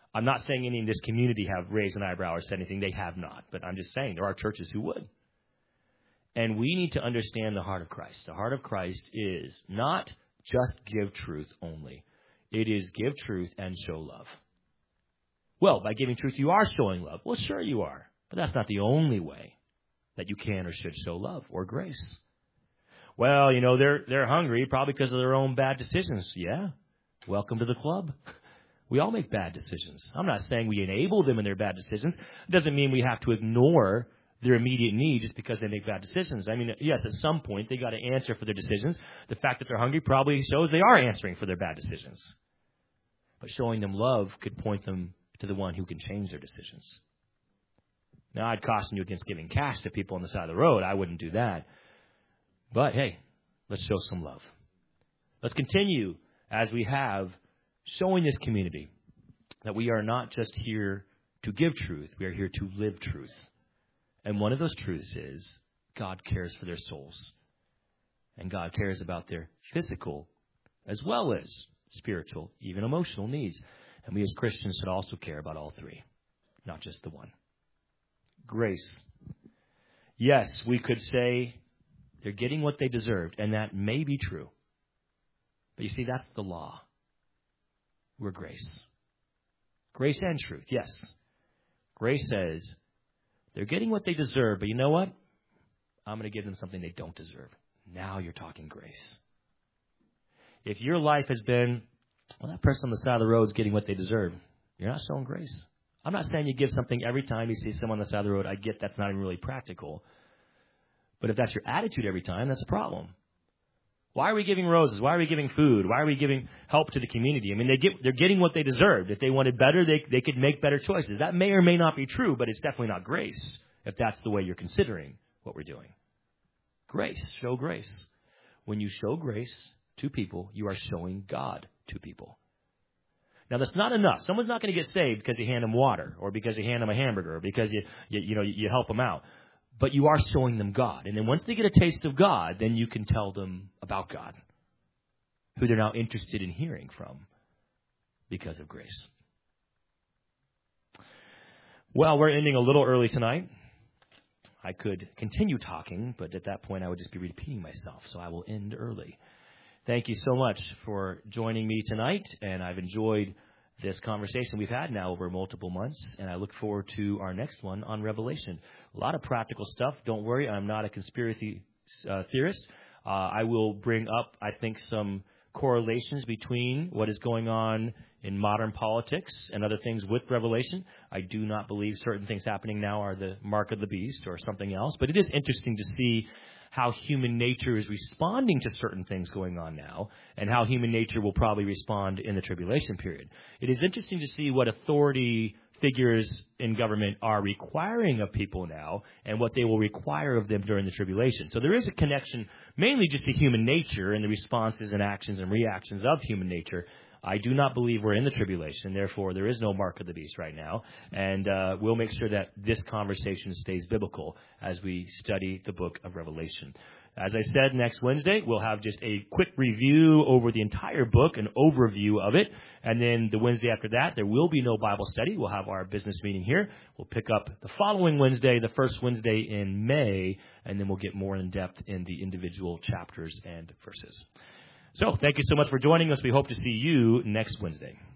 I'm not saying any in this community have raised an eyebrow or said anything. They have not. But I'm just saying there are churches who would. And we need to understand the heart of Christ. The heart of Christ is not just give truth only. It is give truth and show love. Well, by giving truth, you are showing love. Well, sure you are. But that's not the only way that you can or should show love or grace. Well, you know, they're they're hungry probably because of their own bad decisions. Yeah. Welcome to the club. We all make bad decisions. I'm not saying we enable them in their bad decisions. It doesn't mean we have to ignore their immediate need just because they make bad decisions. I mean, yes, at some point they got to answer for their decisions. The fact that they're hungry probably shows they are answering for their bad decisions. But showing them love could point them to the one who can change their decisions. Now, I'd caution you against giving cash to people on the side of the road. I wouldn't do that. But, hey, let's show some love. Let's continue, as we have, showing this community that we are not just here to give truth. We are here to live truth. And one of those truths is God cares for their souls. And God cares about their physical as well as spiritual, even emotional needs. And we as Christians should also care about all three, not just the one. Grace. Yes, we could say they're getting what they deserved, and that may be true. But you see, that's the law. We're grace. Grace and truth, yes. Grace says they're getting what they deserve, but you know what? I'm going to give them something they don't deserve. Now you're talking grace. If your life has been, well, that person on the side of the road is getting what they deserve, you're not showing grace. I'm not saying you give something every time you see someone on the side of the road. I get that's not even really practical. But if that's your attitude every time, that's a problem. Why are we giving roses? Why are we giving food? Why are we giving help to the community? I mean, they get, they're getting what they deserved. If they wanted better, they, they could make better choices. That may or may not be true, but it's definitely not grace if that's the way you're considering what we're doing. Grace. Show grace. When you show grace to people, you are showing God to people. Now, that's not enough. Someone's not going to get saved because you hand them water or because you hand them a hamburger or because you, you, you know, you help them out. But you are showing them God. And then once they get a taste of God, then you can tell them about God, who they're now interested in hearing from because of grace. Well, we're ending a little early tonight. I could continue talking, but at that point I would just be repeating myself, so I will end early. Thank you so much for joining me tonight, and I've enjoyed this conversation we've had now over multiple months, and I look forward to our next one on Revelation. A lot of practical stuff. Don't worry, I'm not a conspiracy uh, theorist. Uh, I will bring up, I think, some correlations between what is going on in modern politics and other things with Revelation. I do not believe certain things happening now are the mark of the beast or something else, but it is interesting to see how human nature is responding to certain things going on now, and how human nature will probably respond in the tribulation period. It is interesting to see what authority figures in government are requiring of people now, and what they will require of them during the tribulation. So there is a connection mainly just to human nature and the responses and actions and reactions of human nature. I do not believe we're in the tribulation. Therefore, there is no mark of the beast right now. And uh, we'll make sure that this conversation stays biblical as we study the book of Revelation. As I said, next Wednesday, we'll have just a quick review over the entire book, an overview of it. And then the Wednesday after that, there will be no Bible study. We'll have our business meeting here. We'll pick up the following Wednesday, the first Wednesday in May, and then we'll get more in depth in the individual chapters and verses. So thank you so much for joining us. We hope to see you next Wednesday.